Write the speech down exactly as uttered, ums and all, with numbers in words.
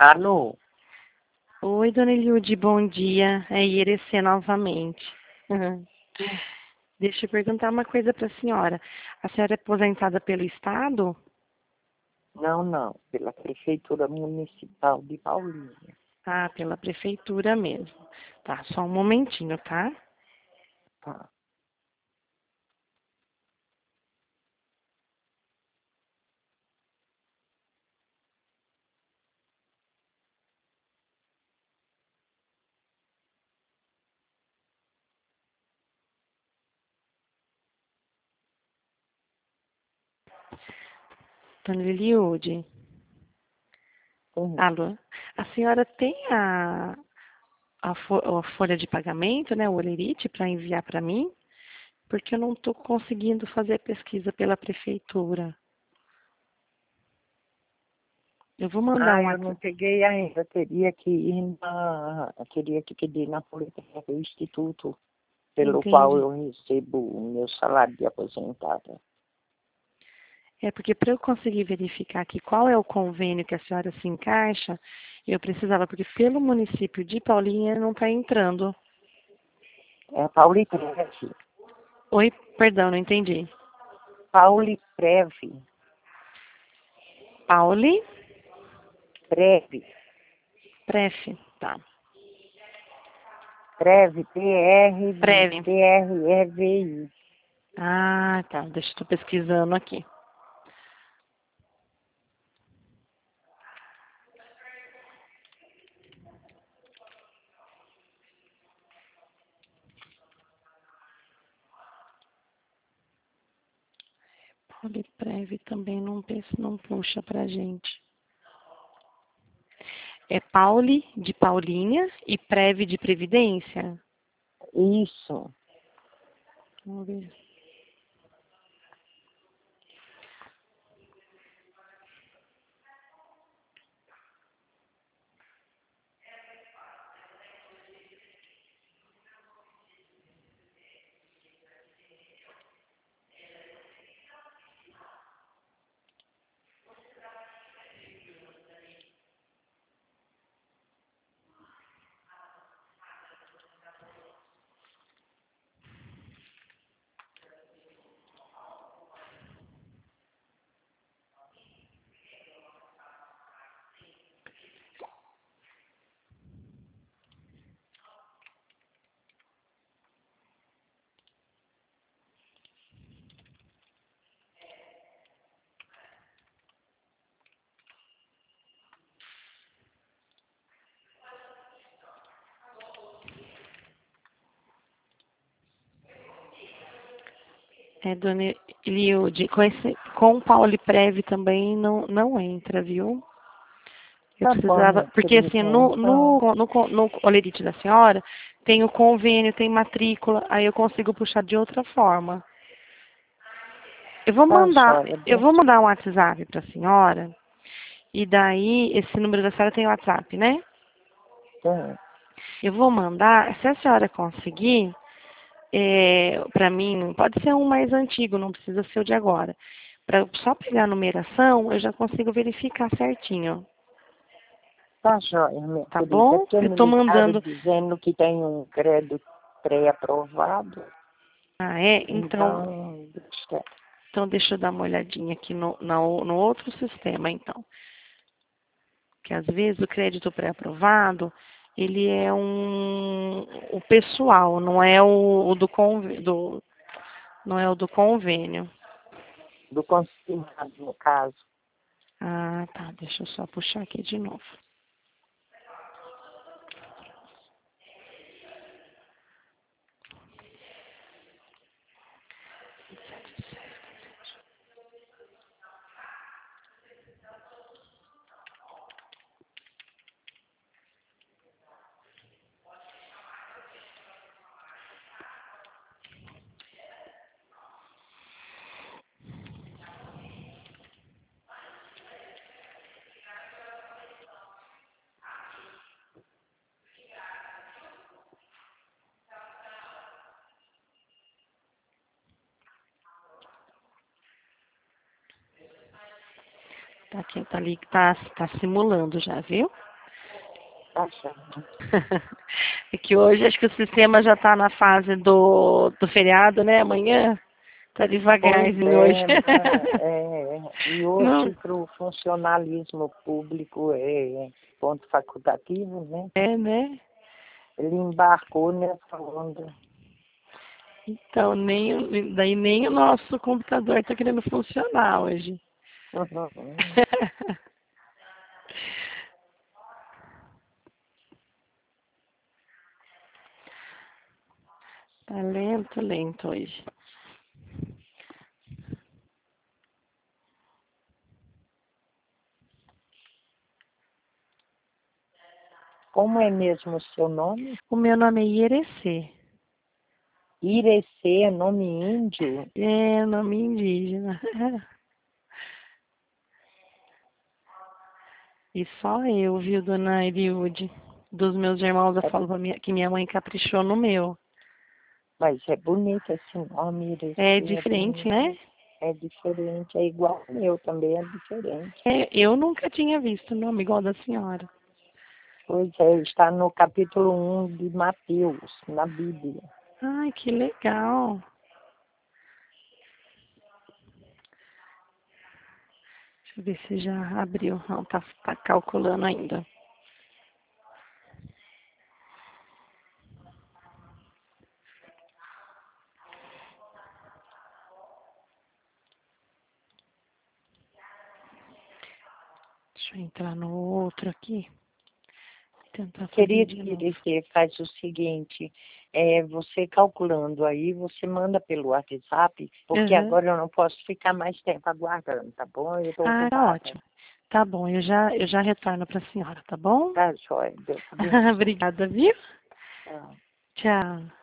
Alô? Oi, dona Eliude, bom dia. É Irecê novamente. Uhum. Deixa eu perguntar uma coisa para a senhora. A senhora é aposentada pelo Estado? Não, não, pela Prefeitura Municipal de Paulínia. Ah, pela prefeitura mesmo. Tá, só um momentinho, tá? Tá. Dona Eliude, Sim. alô? A senhora tem a, a, fo- a folha de pagamento, né, o Olerite, para enviar para mim? Porque eu não estou conseguindo fazer pesquisa pela prefeitura. Eu vou mandar Ah, um eu não WhatsApp. peguei ainda. Teria que ir na. Teria que pedir na Politécnica do Instituto, pelo qual Entende? eu recebo o meu salário de aposentada. É porque para eu conseguir verificar aqui qual é o convênio que a senhora se encaixa, eu precisava, porque pelo município de Paulinha não está entrando. É a Pauliprev. Oi, perdão, não entendi. Pauliprev. Pauli Prev. Pref, tá. Prev, P R, Prev. P R E V I. Ah, tá. Deixa eu estou pesquisando aqui. Pauliprev também não, pensa- não puxa pra gente. É Pauli de Paulinha e Prev de Previdência? Isso. Vamos ver. É, dona Eliude, com, esse, com o Pauliprev também não, não entra, viu? Eu Tá precisava, bom, por porque assim, no, enquanto. no, no, no Olerite da senhora, tem o convênio, tem matrícula, aí eu consigo puxar de outra forma. Eu vou Tá, mandar, joia. eu vou mandar um WhatsApp para a senhora, e daí, esse número da senhora tem WhatsApp, né? Tem. Eu vou mandar, se a senhora conseguir, é, para mim, pode ser um mais antigo, não precisa ser o de agora. Para só pegar a numeração, eu já consigo verificar certinho, Tá joia, minha tá querida. É bom? porque Eu me estou ligaram mandando. dizendo que tem um crédito pré-aprovado. Ah, é? Então, Então, deixa- então deixa eu dar uma olhadinha aqui no, na o- no outro sistema, então. Que às vezes o crédito pré-aprovado, ele é um o pessoal, não é o, o do, conv, do não é o do convênio. do consignado, no caso. Ah, tá. Deixa eu só puxar aqui de novo. Tá aqui, tá ali, tá, tá simulando já, viu? Tá achando? É que hoje acho que o sistema já está na fase do, do feriado, né? Amanhã tá Pois devagarzinho hoje. é, né? É, e Não, hoje para o funcionalismo público é ponto facultativo, né? é, né? Ele embarcou nessa onda. Então, nem, o- daí nem o nosso computador está querendo funcionar hoje. Tá lento, lento hoje. Como é mesmo o seu nome? O meu nome é Ierecê. Irecê é nome índio? É nome indígena. E só eu, viu, dona Eliude? Dos meus irmãos, eu É, falo pra minha- que minha mãe caprichou no meu. mas é bonito esse nome, Irecê É é diferente, bonito. né? É diferente, é igual ao meu também, é diferente. É, eu nunca tinha visto o nome igual da senhora. Pois é, está no capítulo um de Mateus, na Bíblia. Ai, que legal. Deixa eu ver se já abriu. Não, tá, tá calculando ainda. Deixa eu entrar no outro aqui. Tentar fazer Querido de novo. Irecê, faz o seguinte, é, você calculando aí, você manda pelo WhatsApp, porque Uhum. agora eu não posso ficar mais tempo aguardando, tá bom? Eu estou Ah, tá ocupada. ótimo. Tá bom, eu já, eu já retorno para a senhora, tá bom? Tá, joia? Deus abençoe. Obrigada, viu? Tchau. Tchau.